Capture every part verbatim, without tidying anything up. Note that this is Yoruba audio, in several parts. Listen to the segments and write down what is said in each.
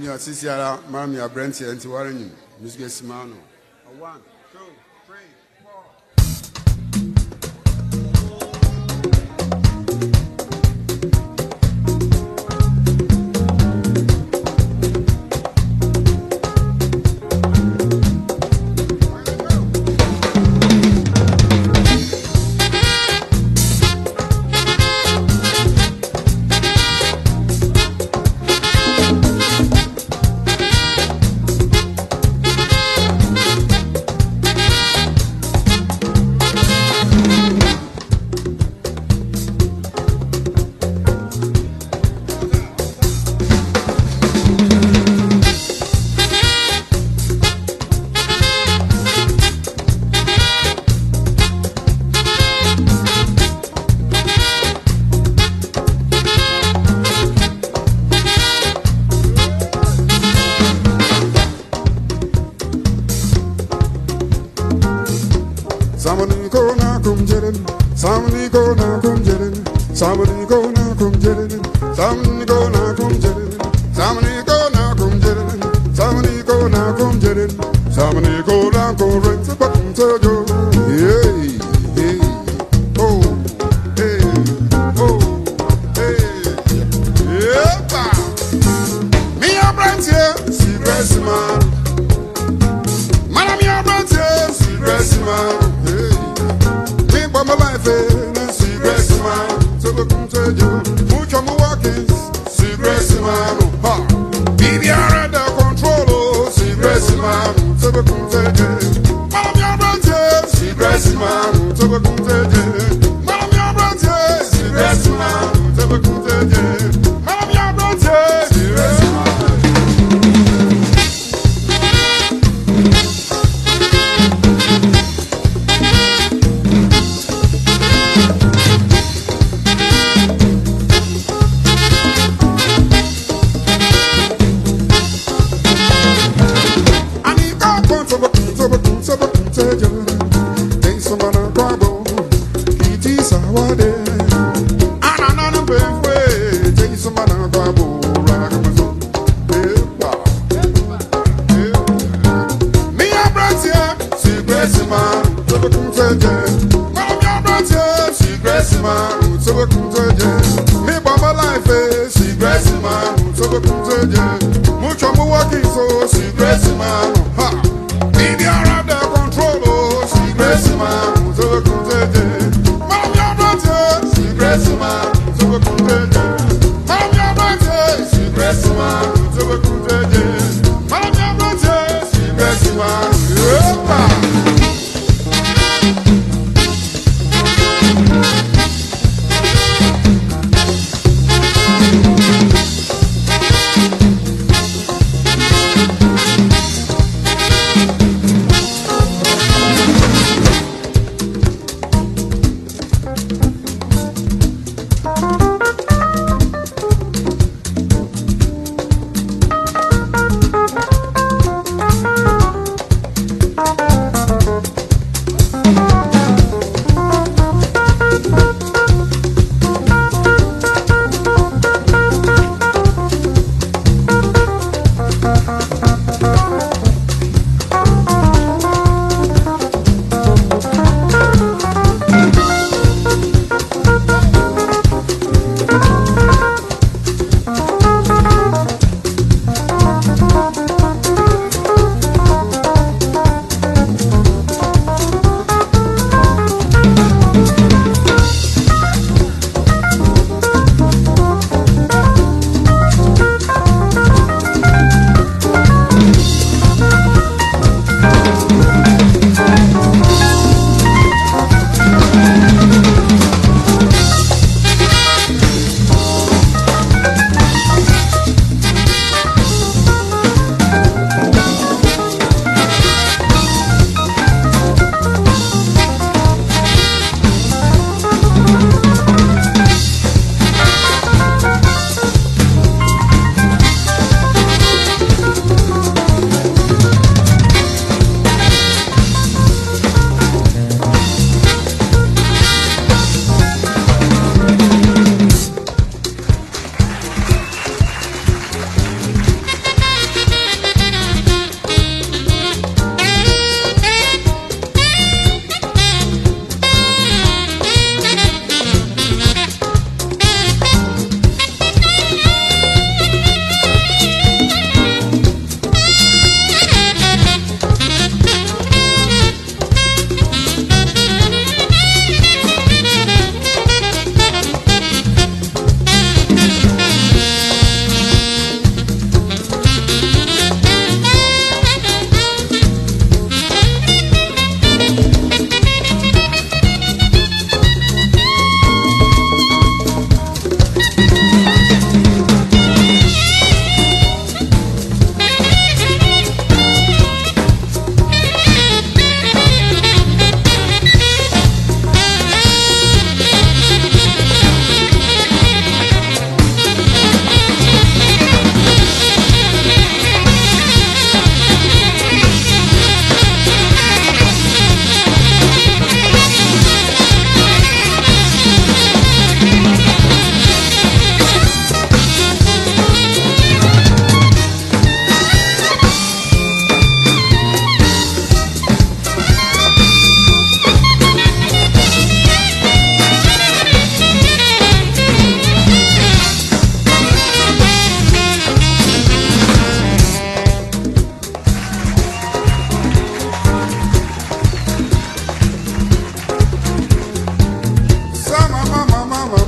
Junior Sisiara, Mamia Brenty, and Tiwarin, Miss Gessimano. One, two, three, four. Somebody go now, come get it. Somebody go now, come get it. Somebody go now, come get it. Somebody go now, come get it. Somebody go now, come get it. Somebody go now, come get it. Somebody go now, come rent the button to you. Yeah, hey, oh, hey, oh, hey, yeah, me a brand here, see dress man. Man, me a brand here, see dress man. My life is secret man, so we come to you. Mucho more walking, secret man. Ha, baby, I'm under control. Secret man, so we come to you. Mama, your brand is secret man, so we come to you. Mama, your brand is secret man, so we come to you. Mama, your brand is secret man. Tem somebody crabo, kiti sawade. Ana nana bewe, tem somebody crabo, ragamazo. Epa, me a bratia, secret man, so we come to you. Mama, me a bratia, secret man, so we come to you. Me baba life, secret man, so we come to you. Mucho more walking, so secret man, ha. Baby, I'm under control, secret man, so we come to you. Mama, your brother, secret man, so we come to you. Mama, your brother, secret man, so we come to you. Mama, your brother, secret man, yeah.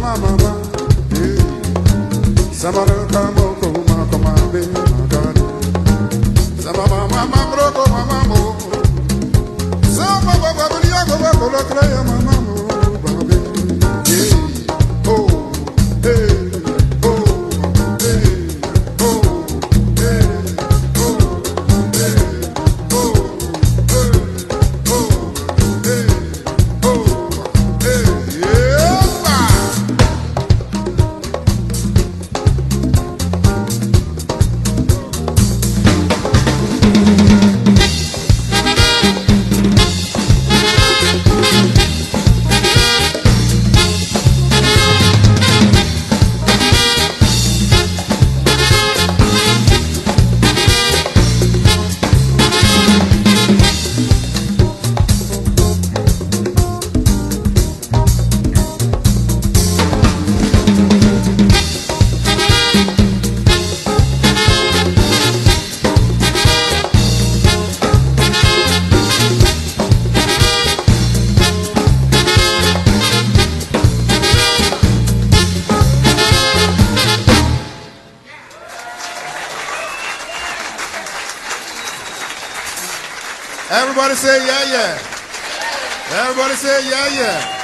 mama mama. Samara kamoko mako mambe magani. Sama mama broko mama mo. Sama baba bulia go bako la kraya mama mo babe. Yeah. Oh. Hey. Oh. Hey. Oh. Hey. Oh. Hey. Oh. Hey. Oh. Hey. Oh. Hey. Yeah. Everybody say yeah, yeah. Everybody say yeah, yeah.